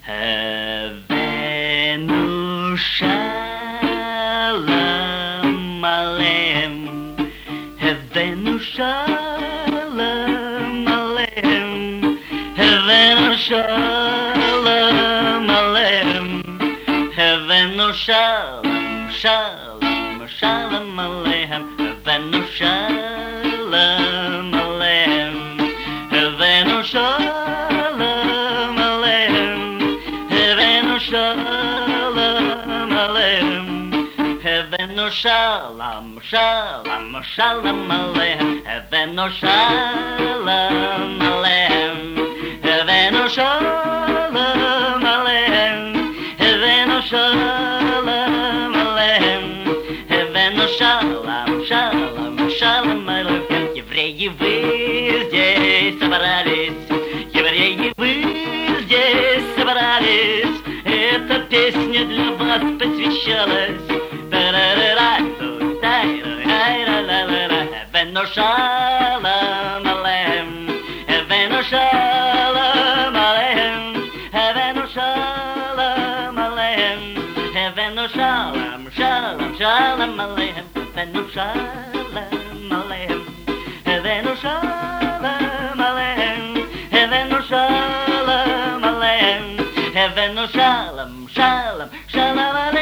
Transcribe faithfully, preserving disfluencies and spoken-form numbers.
Havenu shalom aleichem, Havenu shalom aleichem, Havenu shalom aleichem, Havenu shalom, shalom, shalom aleichem, Havenu shalom aleichem, Havenu shalom aleichem, Havenu shalom aleichem, Havenu shalom, shalom, shalom aleichem, Havenu shalom aleichem, Havenu shalom aleichem, Havenu shalom aleichem, Havenu shalom, shalom, shalom aleichem. Евреи, вы здесь собрались, евреи, вы здесь собрались, эта песня для вас посвящалась. Havenu shalom aleichem, Havenu shalom aleichem, Havenu shalom aleichem, Havenu shalom, shalom, shalom aleichem, Havenu shalom aleichem, Havenu shalom aleichem, Havenu shalom aleichem, Havenu shalom, shalom, shalom aleichem.